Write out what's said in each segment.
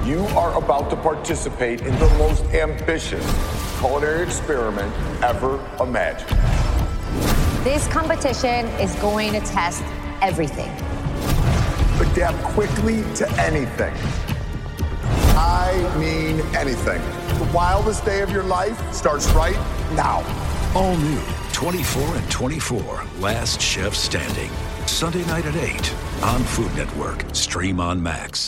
You are about to participate in the most ambitious culinary experiment ever imagined. This competition is going to test everything. Adapt quickly to anything. I mean anything. The wildest day of your life starts right now. All new 24 and 24, Last Chef Standing. Sunday night at 8 on Food Network. Stream on Max.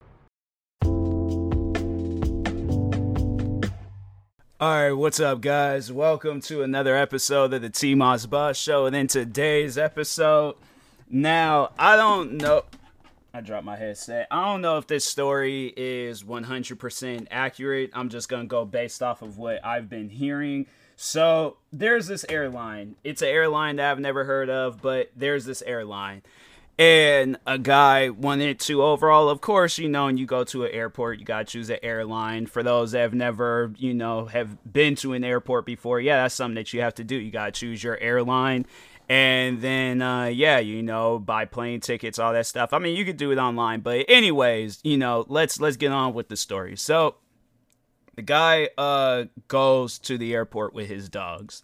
Alright, what's up, guys? Welcome to another episode of the T-Moss Boss Show. And in today's episode, now, I don't know. I dropped my headset. I don't know if this story is 100% accurate. I'm just going to go based off of what I've been hearing. So, there's this airline. It's an airline that I've never heard of, but there's this airline. And a guy wanted to overall, of course, you know, when you go to an airport, you got to choose an airline. For those that have never, you know, have been to an airport before, yeah, that's something that you have to do. You got to choose your airline. And then, yeah, you know, buy plane tickets, all that stuff. I mean, you could do it online. But anyways, you know, let's get on with the story. So the guy goes to the airport with his dogs.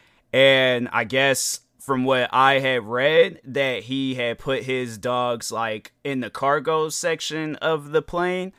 And I guess from what I had read, that he had put his dogs like in the cargo section of the plane.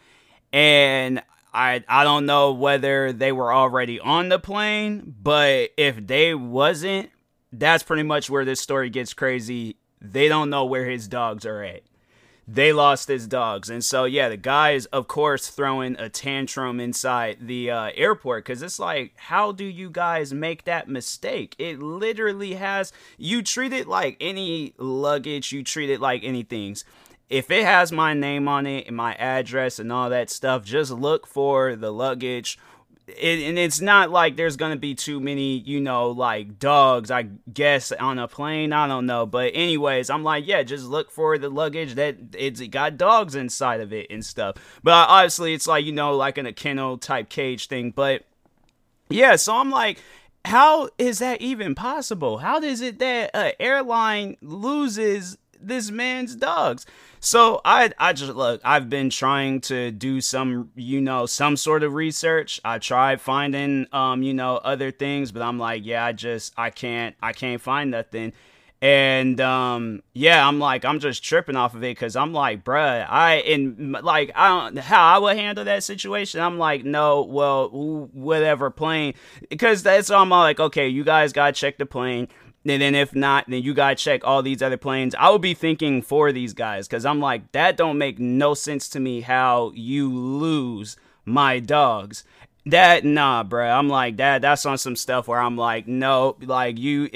And I don't know whether they were already on the plane, but if they wasn't, that's pretty much where this story gets crazy. They don't know where his dogs are at. They lost his dogs. And so, yeah, the guy is, of course, throwing a tantrum inside the airport. Because it's like, how do you guys make that mistake? It literally has, you treat it like any luggage. You treat it like anything. If it has my name on it and my address and all that stuff, just look for the luggage. And it's not like there's going to be too many, you know, like dogs, I guess, on a plane. I don't know. But anyways, I'm like, yeah, just look for the luggage that it's got dogs inside of it and stuff. But obviously, it's like, you know, like in a kennel type cage thing. But yeah, so I'm like, how is that even possible? How is it that an airline loses this man's dogs? So I just look, I've been trying to do some, you know, some sort of research. I tried finding, you know, other things, but I'm like, yeah, I can't find nothing. And, yeah, I'm just tripping off of it. Cause I'm like, bruh, I don't know how I would handle that situation. I'm like, no, well, whatever plane, because that's all. I'm like, okay, you guys gotta check the plane. And then if not, then you gotta check all these other planes. I would be thinking for these guys, because I'm like, that don't make no sense to me how you lose my dogs. That, nah, bruh. I'm like, that's on some stuff where I'm like, no, like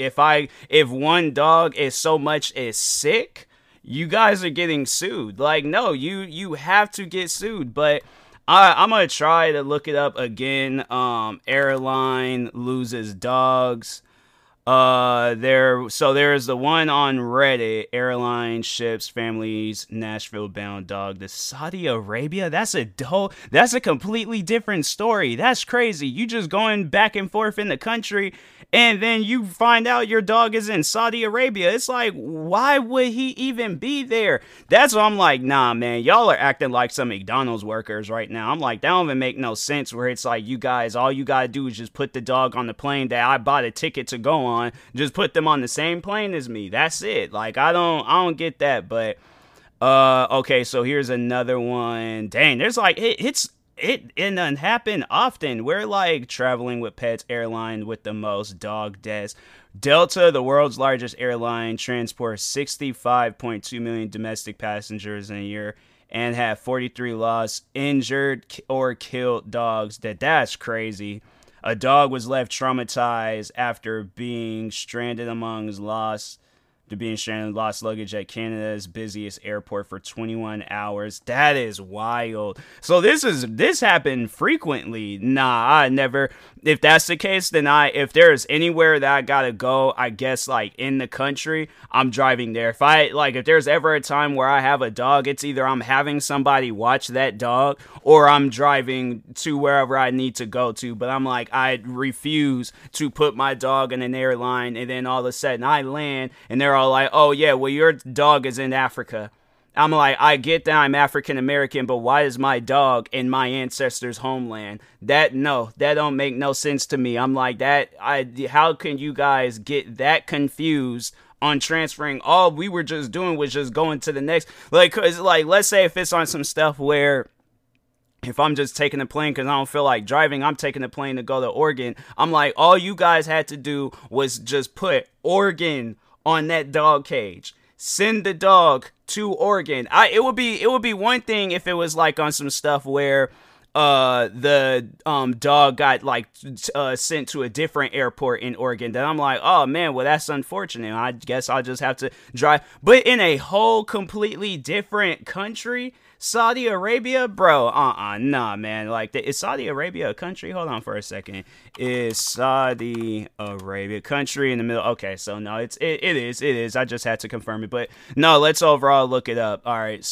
if one dog is so much as sick, you guys are getting sued. Like, no, you have to get sued. But I'm gonna try to look it up again. Airline loses dogs. There's the one on Reddit, airline ships families Nashville bound dog to Saudi Arabia. That's a completely different story. That's crazy. You just going back and forth in the country and then you find out your dog is in Saudi Arabia. It's like, why would he even be there? That's what I'm like, nah, man, y'all are acting like some McDonald's workers right now. I'm like, that don't even make no sense, where it's like, you guys, all you gotta do is just put the dog on the plane that I bought a ticket to go on. Just put them on the same plane as me. That's it. Like, I don't get that. But okay, so here's another one. Dang, there's like it doesn't happen often. We're like traveling with pets airline with the most dog deaths. Delta, the world's largest airline, transports 65.2 million domestic passengers in a year and have 43 lost, injured, or killed dogs. That's crazy. A dog was left traumatized after being stranded lost luggage at Canada's busiest airport for 21 hours. That is wild. So this happened frequently. Nah, I never. If that's the case, then if there's anywhere that I gotta go, I guess like in the country, I'm driving there. If there's ever a time where I have a dog, it's either I'm having somebody watch that dog or I'm driving to wherever I need to go to. But I'm like, I refuse to put my dog in an airline and then all of a sudden I land and they're all like, oh yeah, well your dog is in Africa. I'm like, I get that I'm African American, but why is my dog in my ancestors' homeland? That don't make no sense to me. I'm like, how can you guys get that confused on transferring? All we were just doing was just going to the next, like, cause like, let's say if it's on some stuff where if I'm just taking a plane because I don't feel like driving, I'm taking a plane to go to Oregon. I'm like, all you guys had to do was just put Oregon on that dog cage. Send the dog to Oregon. It would be one thing if it was like on some stuff where the dog got like sent to a different airport in Oregon. Then I'm like, oh man, well that's unfortunate. I guess I'll just have to drive. But in a whole completely different country, Saudi Arabia, bro, nah, man. Like, is Saudi Arabia a country? Hold on for a second. Is Saudi Arabia a country in the middle? Okay, so no, it is. I just had to confirm it, but no, let's overall look it up. All right,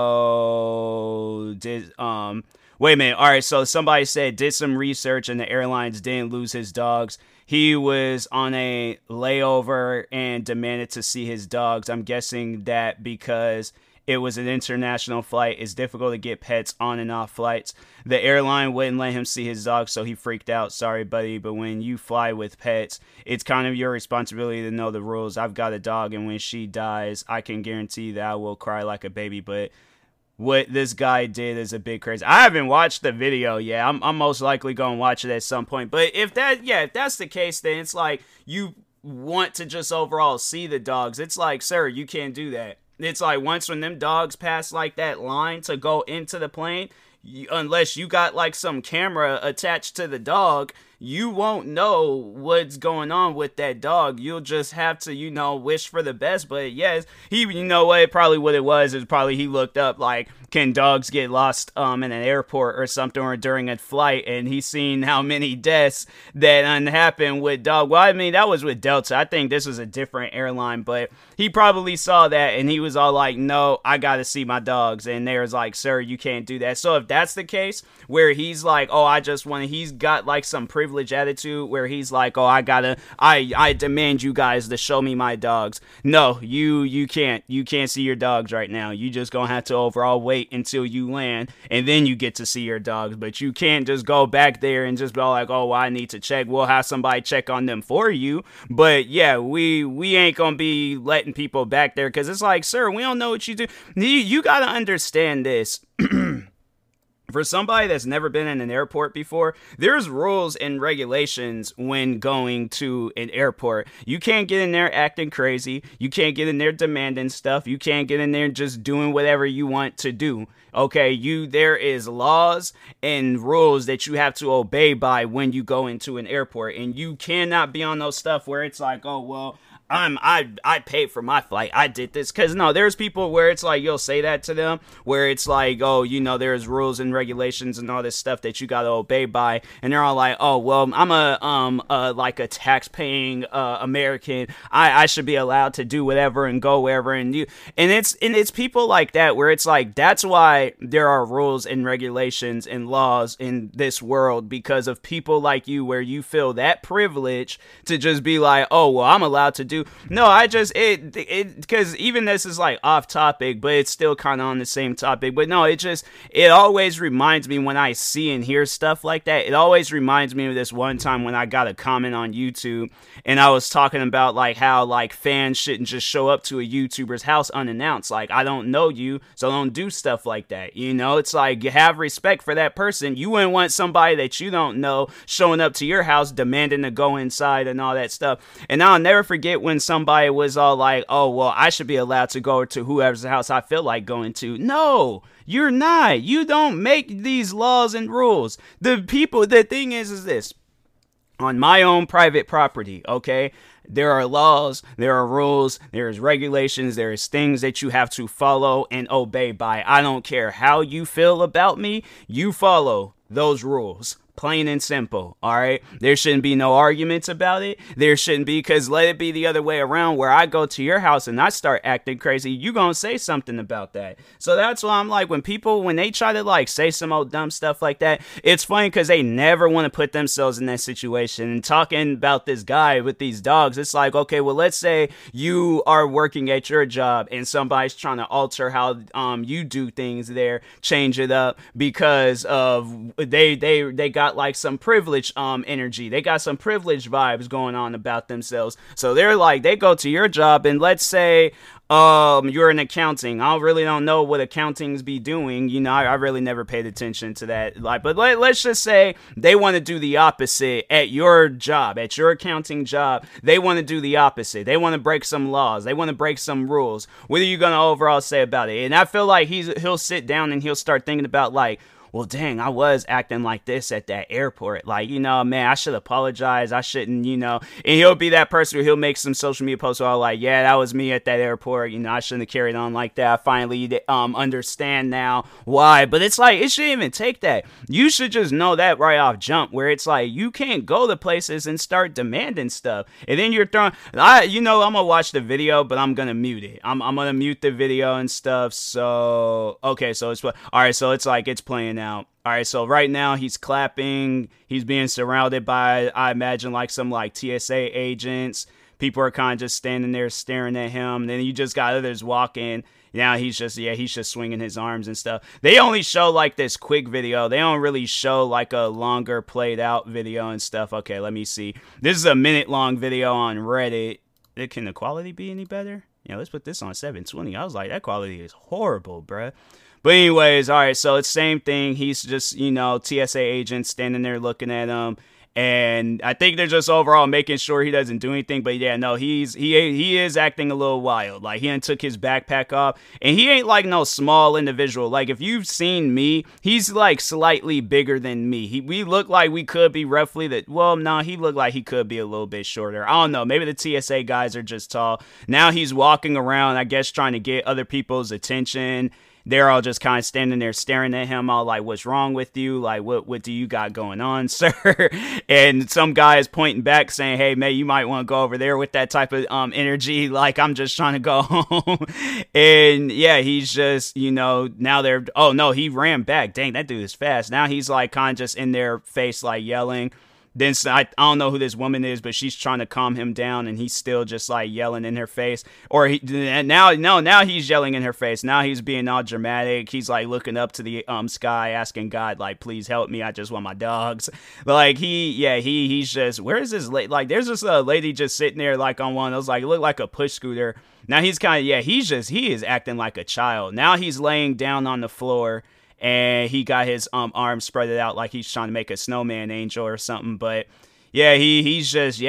so wait a minute. All right, so somebody said did some research and the airlines didn't lose his dogs. He was on a layover and demanded to see his dogs. I'm guessing that because it was an international flight, it's difficult to get pets on and off flights. The airline wouldn't let him see his dog, so he freaked out. Sorry, buddy, but when you fly with pets, it's kind of your responsibility to know the rules. I've got a dog, and when she dies, I can guarantee that I will cry like a baby, but what this guy did is a big crazy. I haven't watched the video yet. I'm most likely going to watch it at some point. But if that's the case, then it's like you want to just overall see the dogs. It's like, sir, you can't do that. It's like once when them dogs pass like that line to go into the plane, unless you got like some camera attached to the dog, you won't know what's going on with that dog. You'll just have to, wish for the best. But yes, probably what it was is probably he looked up like, can dogs get lost in an airport or something or during a flight, and he's seen how many deaths that happened with dog. Well, I mean, that was with Delta. I think this was a different airline, but he probably saw that and he was all like, no, I gotta see my dogs. And they was like, sir, you can't do that. So if that's the case where he's like, oh, he's got like some privilege attitude where he's like, oh, I demand you guys to show me my dogs. No, you can't see your dogs right now. You just gonna have to overall wait until you land and then you get to see your dogs. But you can't just go back there and just be like, oh, well, I need to check. We'll have somebody check on them for you. But yeah, we ain't gonna be letting people back there because it's like, sir, we don't know what you do. You gotta understand this. For somebody that's never been in an airport before, there's rules and regulations when going to an airport. You can't get in there acting crazy. You can't get in there demanding stuff. You can't get in there just doing whatever you want to do. Okay, there is laws and rules that you have to obey by when you go into an airport. And you cannot be on those stuff where it's like, oh, well, I paid for my flight. I did this. Because, no, there's people where it's like you'll say that to them, where it's like, oh, there's rules and regulations and all this stuff that you got to obey by. And they're all like, oh, well, I'm a tax-paying American. I should be allowed to do whatever and go wherever. And it's people like that where it's like, that's why there are rules and regulations and laws in this world, because of people like you, where you feel that privilege to just be like, oh, well, I'm allowed to do. No, because even this is like off topic, but it's still kind of on the same topic. But no, it always reminds me when I see and hear stuff like that. It always reminds me of this one time when I got a comment on YouTube and I was talking about like how like fans shouldn't just show up to a YouTuber's house unannounced. Like, I don't know you, so don't do stuff like that. It's like, you have respect for that person. You wouldn't want somebody that you don't know showing up to your house demanding to go inside and all that stuff. And I'll never forget when somebody was all like, oh, well, I should be allowed to go to whoever's house I feel like going to. No, you're not. You don't make these laws and rules. The thing is this. On my own private property, okay, there are laws, there are rules, there's regulations, there's things that you have to follow and obey by. I don't care how you feel about me, you follow those rules. Plain and simple, all right? There shouldn't be no arguments about it. There shouldn't be, because let it be the other way around where I go to your house and I start acting crazy, you gonna say something about that. So that's why I'm like, when they try to like say some old dumb stuff like that, it's funny because they never want to put themselves in that situation. And talking about this guy with these dogs, it's like, okay, well, let's say you are working at your job and somebody's trying to alter how you do things there, change it up because of they got like some privilege energy. They got some privilege vibes going on about themselves. So they're like, they go to your job and let's say you're in accounting. I really don't know what accountings be doing. You know, I really never paid attention to that. Like, but let's just say they want to do the opposite at your job, at your accounting job. They want to do the opposite. They want to break some laws. They want to break some rules. What are you going to overall say about it? And I feel like he'll sit down and he'll start thinking about like, well, dang, I was acting like this at that airport. Like, you know, man, I should apologize. I shouldn't, you know. And he'll be that person where he'll make some social media posts all like, yeah, that was me at that airport. You know, I shouldn't have carried on like that. I finally understand now why. But it's like, it shouldn't even take that. You should just know that right off jump, where it's like, you can't go to places and start demanding stuff. And then you're throwing, I'm going to watch the video, but I'm going to mute it. I'm going to mute the video and stuff. So, okay, so it's, all right, so it's like, it's playing out. All right, so right now he's clapping. He's being surrounded by, I imagine, like some like TSA agents. People are kind of just standing there staring at him. And then you just got others walking. Now he's just swinging his arms and stuff. They only show like this quick video. They don't really show like a longer played out video and stuff. Okay, let me see. This is a minute-long video on Reddit. Can the quality be any better? Yeah, let's put this on 720. I was like, that quality is horrible, bruh. But anyways, all right, so it's same thing. He's just, you know, TSA agent standing there looking at him. And I think they're just overall making sure he doesn't do anything. But yeah, no, he is acting a little wild. Like, he done took his backpack off. And he ain't like no small individual. Like, if you've seen me, he's like slightly bigger than me. We look like we could be roughly that. Well, no, he looked like he could be a little bit shorter. I don't know. Maybe the TSA guys are just tall. Now he's walking around, I guess, trying to get other people's attention. They're all just kind of standing there staring at him, all like, what's wrong with you? Like, what do you got going on, sir? And some guy is pointing back saying, hey, man, you might want to go over there with that type of energy. Like, I'm just trying to go home. And yeah, he's just, you know, now they're, oh no, he ran back. Dang, that dude is fast. Now he's like kind of just in their face, like yelling. Then I don't know who this woman is, but she's trying to calm him down, and he's still just like yelling in her face. Or now he's yelling in her face. Now he's being all dramatic. He's like looking up to the sky, asking God, like, please help me. I just want my dogs. But like he's just, where is this lady? Like, there's this lady just sitting there like on one of those, like, it looked like a push scooter. Now he's kind of, he is acting like a child. Now he's laying down on the floor. And he got his arms spread out like he's trying to make a snowman angel or something. But yeah, he's just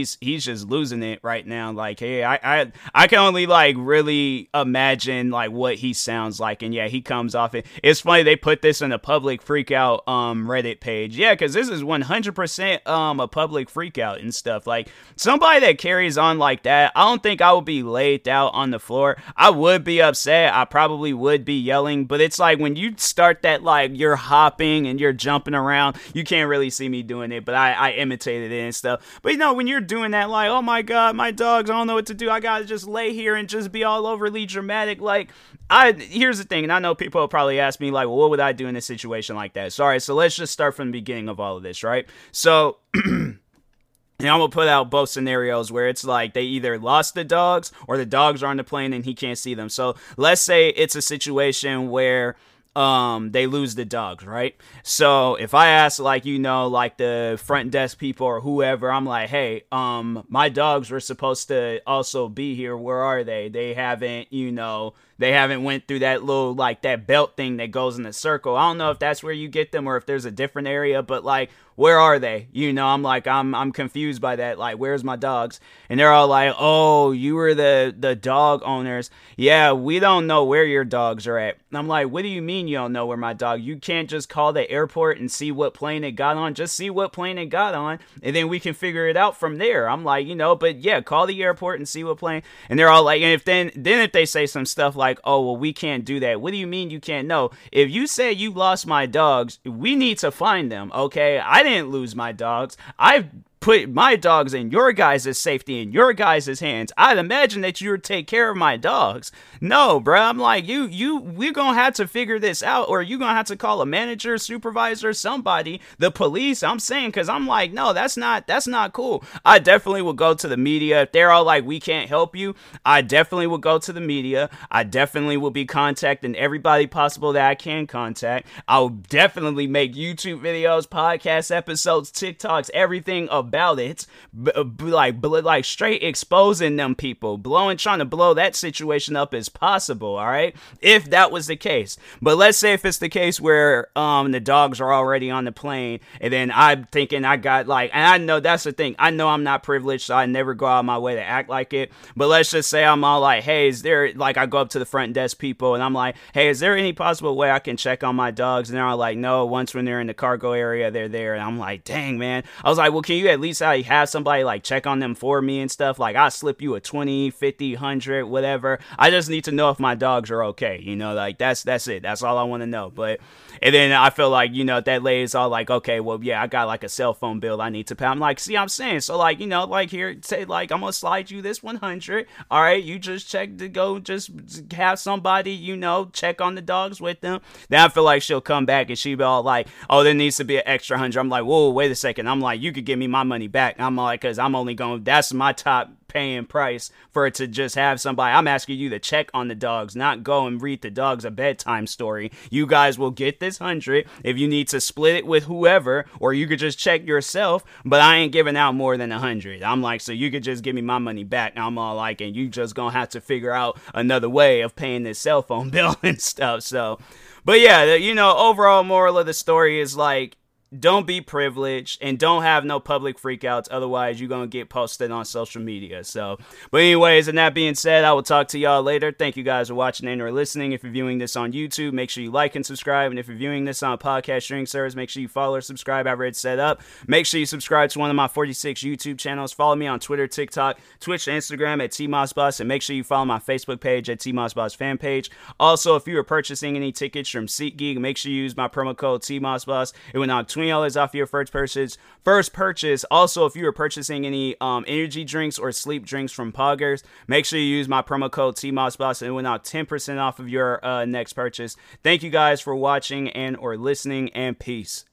losing it right now. Like, hey, I can only like really imagine like what he sounds like. And yeah, he comes off it. It's funny they put this in a public freakout Reddit page. Yeah, because this is 100% a public freakout and stuff. Like, somebody that carries on like that, I don't think I would be laid out on the floor. I would be upset. I probably would be yelling. But it's like when you start that, like, you're hopping and you're jumping around, you can't really see me doing it. But I imitate it and stuff. But you know, when you're doing that, like, oh my god, my dogs, I don't know what to do, I gotta just lay here and just be all overly dramatic. Like, here's the thing, and I know people will probably ask me, like, well, what would I do in a situation like that? So, all right, so let's just start from the beginning of all of this, right? So and I'm gonna put out both scenarios where it's like they either lost the dogs or the dogs are on the plane and he can't see them. So let's say it's a situation where they lose the dogs, right? So if I ask, like, you know, like the front desk people or whoever, I'm like, hey, my dogs were supposed to also be here. Where are they? They haven't, you know, they haven't went through that little, like, that belt thing that goes in a circle. I don't know if that's where you get them or if there's a different area, but like, where are they? You know, I'm like, I'm confused by that. Like, where's my dogs? And they're all like, oh, you were the dog owners. Yeah, we don't know where your dogs are at. And I'm like, what do you mean you don't know where my dog? You can't just call the airport and see what plane it got on. Just see what plane it got on, and then we can figure it out from there. I'm like, you know, but yeah, call the airport and see what plane. And they're all like, and if they say some stuff like, oh, well, we can't do that. What do you mean you can't? No, if you say you lost my dogs, we need to find them, okay? I didn't lose my dogs. I've put my dogs in your guys' safety, in your guys' hands. I'd imagine that you would take care of my dogs. No, bro. I'm like, we're gonna have to figure this out, or you're gonna have to call a manager, supervisor, somebody, the police. I'm saying, because I'm like, no, that's not cool. I definitely will go to the media. If they're all like, we can't help you, I definitely will go to the media. I definitely will be contacting everybody possible that I can contact. I'll definitely make YouTube videos, podcast episodes, TikToks, everything about it, like straight exposing them people, trying to blow that situation up as possible. All right, if that was the case. But let's say if it's the case where the dogs are already on the plane, and then I'm thinking I got and I know that's the thing, I know I'm not privileged, so I never go out of my way to act like it. But let's just say I'm all like, hey, is there, I go up to the front desk people and I'm like, hey, is there any possible way I can check on my dogs? And they're all like, no, once when they're in the cargo area, they're there. And I'm like, dang, man. I was like, well, can you at least have somebody check on them for me and stuff? I'll slip you a 20, 50, 100, whatever. I just need to know if my dogs are okay. That's it. That's all I want to know. But, and then I feel like, that lady's all like, okay, well, yeah, I got a cell phone bill I need to pay. I'm like, see, I'm saying, so here, say, I'm going to slide you this 100. All right, you just check to go, just have somebody, check on the dogs with them. Then I feel like she'll come back and she'll be all like, oh, there needs to be an extra 100. I'm like, whoa, wait a second. I'm like, you could give me my money back. I'm like, because I'm only going, that's my top paying price for it to just have somebody. I'm asking you to check on the dogs, not go and read the dogs a bedtime story. You guys will get this 100 if you need to split it with whoever, or you could just check yourself, but I ain't giving out more than 100. I'm like, so you could just give me my money back. I'm all like, and you just gonna have to figure out another way of paying this cell phone bill and stuff. So, but yeah, overall moral of the story is don't be privileged and don't have no public freakouts. Otherwise, you're going to get posted on social media. So, but anyways, and that being said, I will talk to y'all later. Thank you guys for watching and or listening. If you're viewing this on YouTube, make sure you like and subscribe. And if you're viewing this on a podcast streaming service, make sure you follow or subscribe. I've already set up. Make sure you subscribe to one of my 46 YouTube channels. Follow me on Twitter, TikTok, Twitch, and Instagram at TMossBoss. And make sure you follow my Facebook page at TMossBoss fan page. Also, if you are purchasing any tickets from SeatGeek, make sure you use my promo code TMossBoss. It will knock $20 off your first purchase. Also, if you are purchasing any energy drinks or sleep drinks from Poggers, make sure you use my promo code TMossBoss and it will knock 10% off of your next purchase. Thank you guys for watching and or listening, and peace.